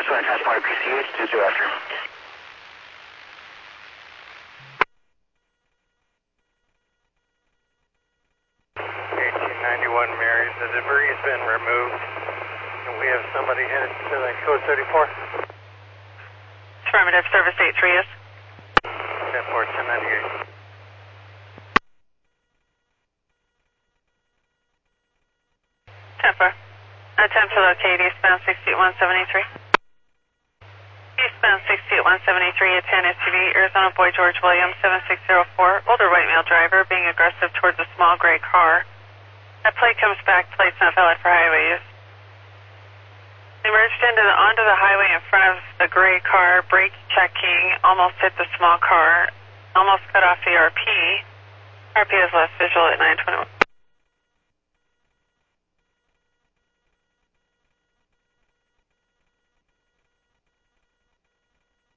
Flight Transponder PCH, 22 after. 1891 Mary, the debris has been removed, and we have somebody headed to the code 34. Affirmative, service 83 is. 10-4, 1098. Temper. Attempt to locate eastbound 68173. Eastbound 68173 at 10 SUV, Arizona Boy George Williams 7604. Older white male driver being aggressive towards a small gray car. That plate comes back, plate's not valid for highway use. They merged onto the highway in front of the gray car, brake checking, almost hit the small car, almost cut off the RP. RP is less visual at 921.